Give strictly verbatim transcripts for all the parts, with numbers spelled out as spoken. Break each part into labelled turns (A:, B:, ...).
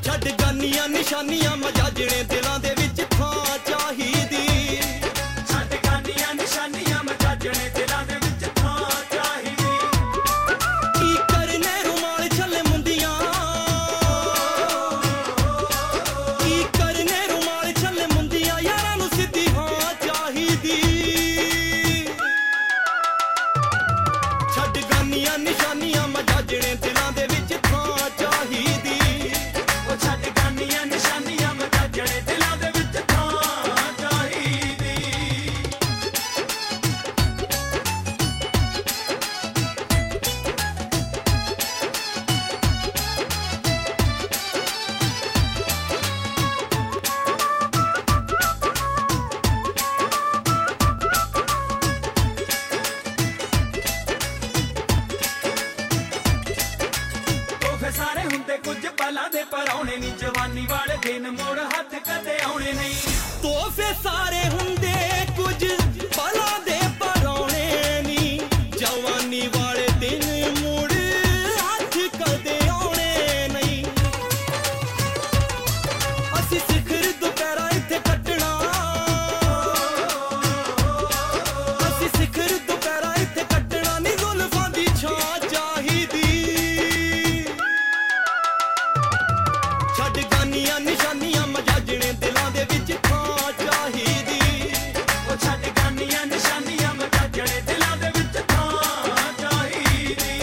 A: ਛੱਡ ਗਾਨੀਆਂ ਨਿਸ਼ਾਨੀਆਂ ਮਜਾਜਣੇ ਦਿਲਾਂ ਦੇ ਵਿੱਚ ਥਾਂ ਚਾਹੀਦੀ
B: ਛੱਡ ਗਾਨੀਆਂ ਨਿਸ਼ਾਨੀਆਂ ਮਜਾਜਣੇ ਦਿਲਾਂ ਦੇ ਵਿੱਚ ਥਾਂ ਚਾਹੀਦੀ
A: ਕੀ ਕਰਨੇ ਰੁਮਾਲ ਛੱਲੇ ਮੁੰਦੀਆਂ ਕੀ ਕਰਨੇ ਰੁਮਾਲ ਛੱਲੇ ਮੁੰਦੀਆਂ ਯਾਰਾਂ ਨੂੰ ਸਿੱਧੀ ਹਾਂ ਚਾਹੀਦੀ ਛੱਡ ਗਾਨੀਆਂ ਨਿਸ਼ਾਨੀਆਂ ਮਜਾਜਣੇ ਦਿਲਾਂ ਦੇ ਵਿੱਚ ਥਾਂ ਚਾਹੀਦੀ
B: ਉਹ ਛੱਡ ਗਾਨੀਆਂ ਨਿਸ਼ਾਨੀਆਂ ਮਜਾਜਣੇ ਦਿਲਾਂ ਦੇ ਵਿੱਚ ਥਾਂ ਚਾਹੀਦੀ ਤੋਹਫੇ ਸਾਰੇ ਹੁੰਦੇ ਕੁਝ ਪਲਾਂ ਦੇ ਪਰੌਣੇ ਨਹੀਂ ਜਵਾਨੀ ਵਾਲੇ ਦਿਨ ਮੋੜ ਹੱਥ ਕਦੇ ਆਉਣੇ ਨਹੀਂ
A: ਤੋਹਫੇ ਸਾਰੇ ਹੁੰਦੇ ਕੁਝ ਪਲਾਂ ਦੇ ਪਰੌਣੇ ਨੀ ਜਵਾਨੀ ਵਾਲੇ ਦਿਨ ਮੁੜ ਹੱਥ ਕਦੇ ਆਉਣੇ ਨਹੀਂ ਅਸੀਂ ਸਿਖਰ ਦੁਪਹਿਰਾ ਇੱਥੇ ਕੱਟਣਾ ਅਸੀਂ ਸਿਖਰ ਦੁਪਹਿਰਾ ਇੱਥੇ ਕੱਟਣਾ ਨੀ ਜ਼ੁਲਫਾਂ ਦੀ ਛਾਂ ਚਾਹੀਦੀ ਛੱਡ ਗਾਨੀਆਂ ਨਿਸ਼ਾਨੀਆਂ ਮਜਾਜਣੇ ਦਿਲਾਂ ਦੇ ਵਿੱਚ ਥਾਂ ਚਾਹੀਦੀ
B: ਉਹ ਛੱਡ ਗਾਨੀਆਂ ਨਿਸ਼ਾਨੀਆਂ ਮਜਾਜਣੇ ਦਿਲਾਂ ਦੇ ਵਿੱਚ ਥਾਂ ਚਾਹੀਦੀ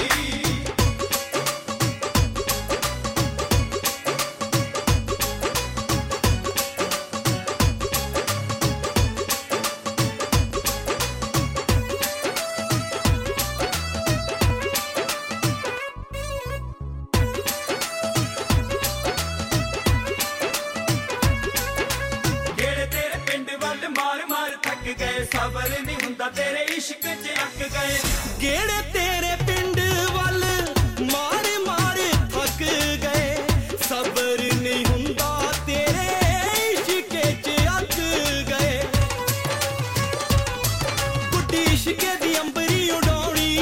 B: ਗੇੜੇ ਤੇਰੇ ਪਿੰਡ ਵੱਲ ਮਾਰ ਮਾਰ ਥੱਕ ਗਏ ਸਬਰ ਨਹੀਂ ਹੁੰਦਾ ਤੇਰੇ ਇਸ਼ਕ 'ਚ ਅੱਕ ਗਏ
A: ਗੇੜੇ ਤੇਰੇ ਪਿੰਡ ਵੱਲ ਮਾਰ ਮਾਰ ਥੱਕ ਗਏ ਸਬਰ ਨਹੀਂ ਹੁੰਦਾ ਤੇਰੇ ਇਸ਼ਕੇ 'ਚ ਅੱਕ ਗਏ ਗੁੱਡੀ ਇਸ਼ਕੇ ਦੀ ਅੰਬਰੀ ਉਡਾਉਣੀ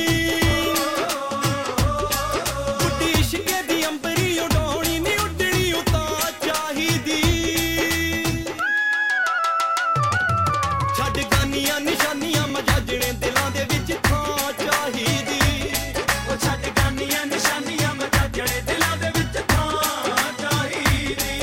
A: ਗੁੱਡੀ ਇਸ਼ਕੇ ਦੀ ਅੰਬਰੀ ਉਡਾਉਣੀ ਨੀ ਉੱਡਣੀ ਉਤਾਂ ਚਾਹੀਦੀ ਛੱਡ ਗਾਨੀਆਂ ਨਿਸ਼ਾਨੀਆਂ ਮਜਾਜਣੇ ਦਿਲਾਂ ਦੇ ਵਿੱਚ ਥਾਂ ਚਾਹੀਦੀ
B: ਉਹ ਛੱਡ ਗਾਨੀਆਂ ਨਿਸ਼ਾਨੀਆਂ ਮਜਾਜਣੇ ਦਿਲਾਂ ਦੇ ਵਿੱਚ ਥਾਂ ਚਾਹੀਦੀ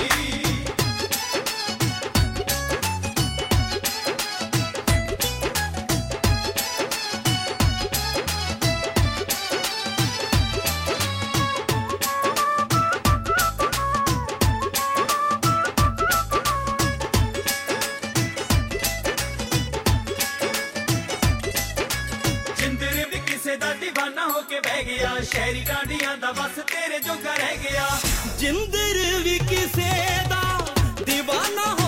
B: ਜਿੰਦਰ ਵੀ ਕਿਸੇ ਦਾ دیਵਾਨਾ ਹੋ ਕੇ ਬਹਿ ਗਿਆ ਸ਼ਹਿਰੀ ਡਾਂਡੀਆਂ ਦਾ ਬਸ ਤੇਰੇ ਜੋਗਾ ਰਹਿ ਗਿਆ
A: ਜਿੰਦਰ ਵੀ ਕਿਸੇ ਦਾ دیਵਾਨਾ